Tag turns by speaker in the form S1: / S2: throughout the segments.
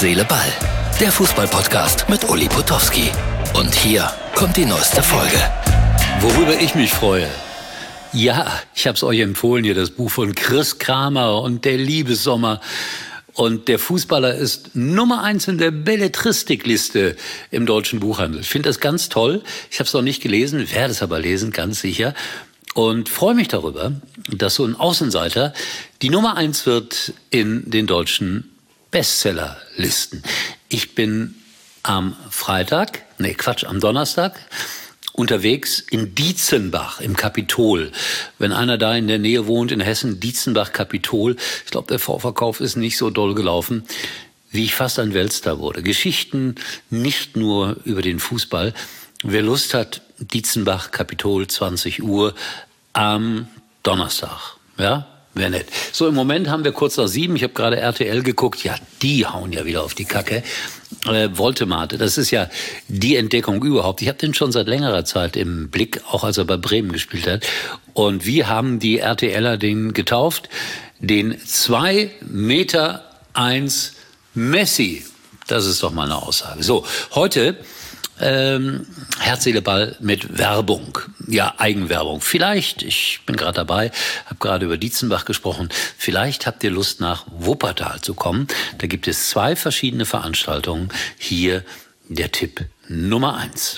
S1: Seele, Ball. Der Fußball-Podcast mit Uli Potowski. Und hier kommt die neueste Folge.
S2: Worüber ich mich freue. Ja, ich habe es euch empfohlen hier, das Buch von Chris Kramer und der Liebessommer. Und der Fußballer ist Nummer 1 in der Belletristikliste im deutschen Buchhandel. Ich finde das ganz toll. Ich habe es noch nicht gelesen, werde es aber lesen, ganz sicher. Und freue mich darüber, dass so ein Außenseiter die Nummer 1 wird in den deutschen Bestsellerlisten. Ich bin am Donnerstag unterwegs in Dietzenbach im Kapitol. Wenn einer da in der Nähe wohnt, in Hessen, Dietzenbach, Kapitol. Ich glaube, der Vorverkauf ist nicht so doll gelaufen, wie ich fast ein Weltstar wurde. Geschichten nicht nur über den Fußball. Wer Lust hat, Dietzenbach, Kapitol, 20 Uhr am Donnerstag. Ja? Wäre nett. So, im Moment haben wir kurz nach 7. Ich habe gerade RTL geguckt. Ja, die hauen ja wieder auf die Kacke. Woltemade, das ist ja die Entdeckung überhaupt. Ich habe den schon seit längerer Zeit im Blick, auch als er bei Bremen gespielt hat. Und wie haben die RTLer den getauft? Den 2,1 Meter Messi. Das ist doch mal eine Aussage. So, heute Herz, Seele, Ball mit Werbung. Ja, Eigenwerbung. Vielleicht, ich bin gerade dabei, habe gerade über Dietzenbach gesprochen, vielleicht habt ihr Lust, nach Wuppertal zu kommen. Da gibt es 2 verschiedene Veranstaltungen. Hier der Tipp Nummer 1.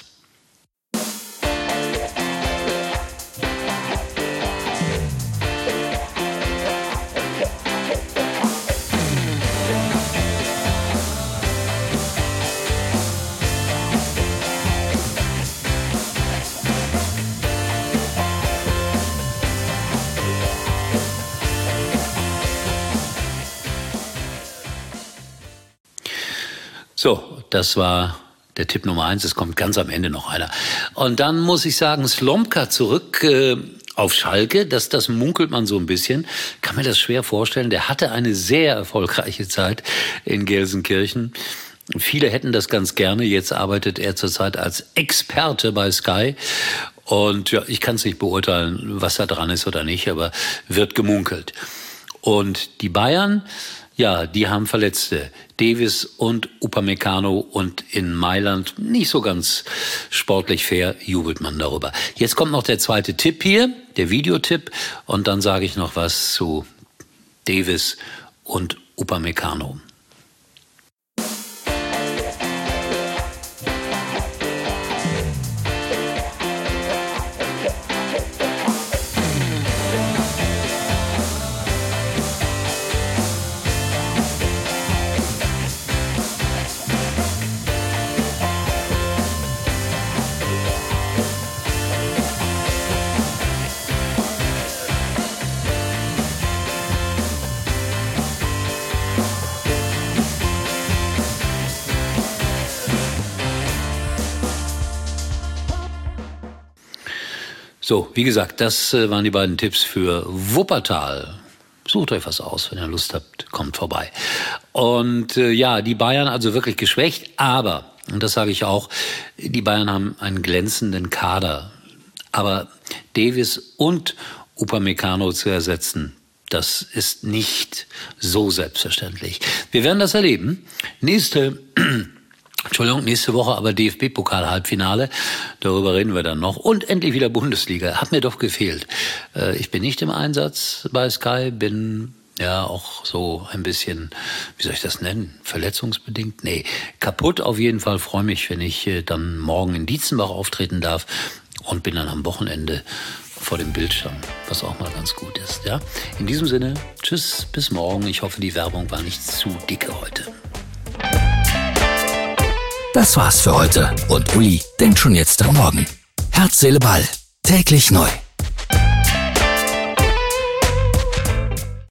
S2: So, das war der Tipp Nummer 1. Es kommt ganz am Ende noch einer. Und dann muss ich sagen, Slomka zurück auf Schalke. Das munkelt man so ein bisschen. Kann mir das schwer vorstellen. Der hatte eine sehr erfolgreiche Zeit in Gelsenkirchen. Viele hätten das ganz gerne. Jetzt arbeitet er zurzeit als Experte bei Sky. Und ja, ich kann es nicht beurteilen, was da dran ist oder nicht, aber wird gemunkelt. Und die Bayern, ja, die haben Verletzte. Davis und Upamecano, und in Mailand nicht so ganz sportlich fair, jubelt man darüber. Jetzt kommt noch der zweite Tipp hier, der Videotipp, und dann sage ich noch was zu Davis und Upamecano. So, wie gesagt, das waren die beiden Tipps für Wuppertal. Sucht euch was aus, wenn ihr Lust habt, kommt vorbei. Und ja, die Bayern also wirklich geschwächt, aber, und das sage ich auch, die Bayern haben einen glänzenden Kader. Aber Davis und Upamecano zu ersetzen, das ist nicht so selbstverständlich. Wir werden das erleben. Nächste Woche aber DFB-Pokal-Halbfinale. Darüber reden wir dann noch. Und endlich wieder Bundesliga. Hat mir doch gefehlt. Ich bin nicht im Einsatz bei Sky, bin ja auch so ein bisschen, wie soll ich das nennen, verletzungsbedingt? Nee, kaputt auf jeden Fall. Freue mich, wenn ich dann morgen in Dietzenbach auftreten darf und bin dann am Wochenende vor dem Bildschirm, was auch mal ganz gut ist. Ja? In diesem Sinne, tschüss, bis morgen. Ich hoffe, die Werbung war nicht zu dicke heute.
S1: Das war's für heute. Und Uli denkt schon jetzt am Morgen. Herz, Seele, Ball. Täglich neu.